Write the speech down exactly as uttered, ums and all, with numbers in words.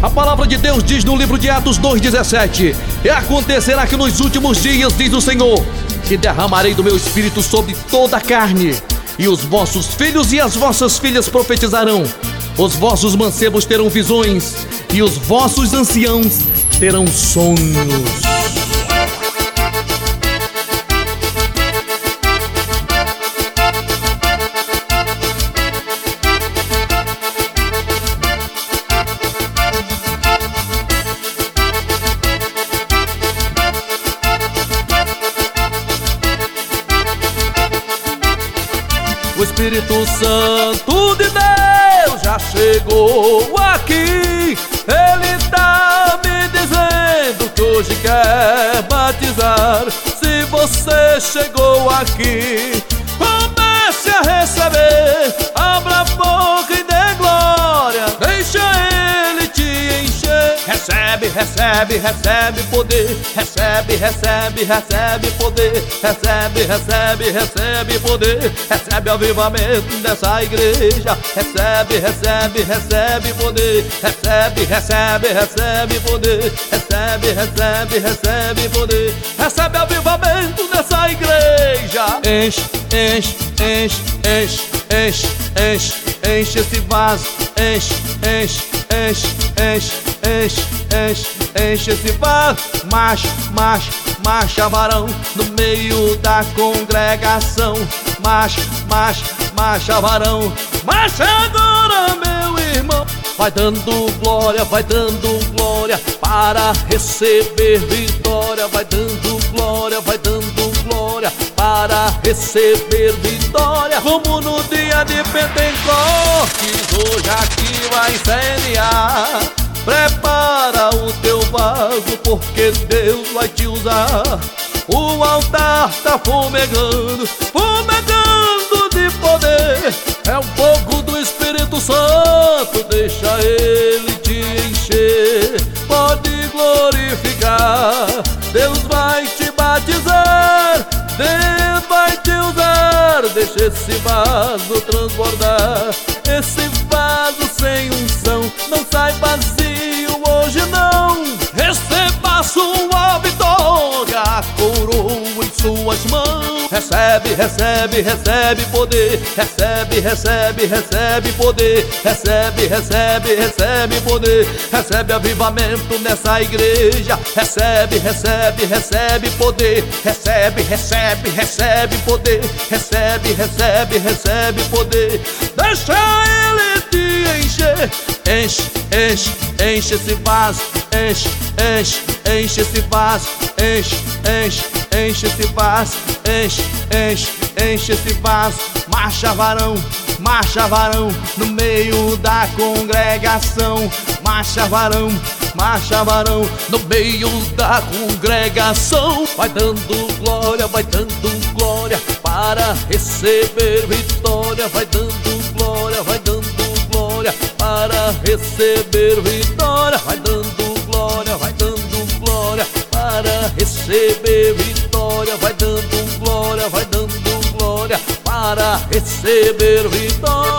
A palavra de Deus diz no livro de Atos dois, dezessete: E acontecerá que nos últimos dias, diz o Senhor, que derramarei do meu espírito sobre toda a carne, e os vossos filhos e as vossas filhas profetizarão, os vossos mancebos terão visões, e os vossos anciãos terão sonhos. O Espírito Santo de Deus já chegou aqui. Ele tá me dizendo que hoje quer batizar. Se você chegou aqui, comece a receber. Abra a boca e dê glória. Deixa ele te encher. Recebe, recebe, recebe poder. Recebe, recebe, recebe poder. Recebe, recebe, recebe poder. Recebe avivamento dessa igreja. Recebe, recebe, recebe poder. Recebe, recebe, recebe poder. Recebe, recebe, recebe poder. Recebe avivamento dessa igreja. Enche, enche, enche, enche, enche, enche, enche esse vaso. Enche, enche, enche, enche, enche, enche, enche esse vaso. Marcha, marcha, marcha varão no meio da congregação. Marcha, marcha, marcha varão. Marcha agora, meu irmão. Vai dando glória, vai dando glória para receber vitória. Vai dando glória, vai dando glória para receber vitória. Como no dia de Pentecostes, hoje aqui vai incendiar. Prepara o teu vaso, porque Deus vai te usar. O altar tá fumegando, fumegando de poder. É um pouco do Espírito Santo, deixa ele te encher. Pode glorificar, Deus vai te batizar. Deus vai te usar, deixa esse vaso transbordar. Esse vaso sem unção não sai vazio hoje não. Receba a sua vitória, a coroa em suas mãos. Recebe, recebe, recebe poder. Recebe, recebe, recebe poder. Recebe, recebe, recebe poder. Recebe avivamento nessa igreja. Recebe, recebe, recebe poder. Recebe, recebe, recebe poder. Recebe, recebe, recebe poder. Deixa ele te encher. Enche, enche, enche esse vaso. Enche, enche, enche esse vaso. Enche, enche, enche esse vaso. Enche, enche, enche esse vaso. Marcha varão, marcha varão no meio da congregação. Marcha varão, marcha varão no meio da congregação. Vai dando glória, vai dando glória para receber vitória. Vai dando glória, vai dando glória para receber vitória. Vai dando glória, vai dando glória para receber vitória. Vai dando glória, vai dando glória para receber vitória.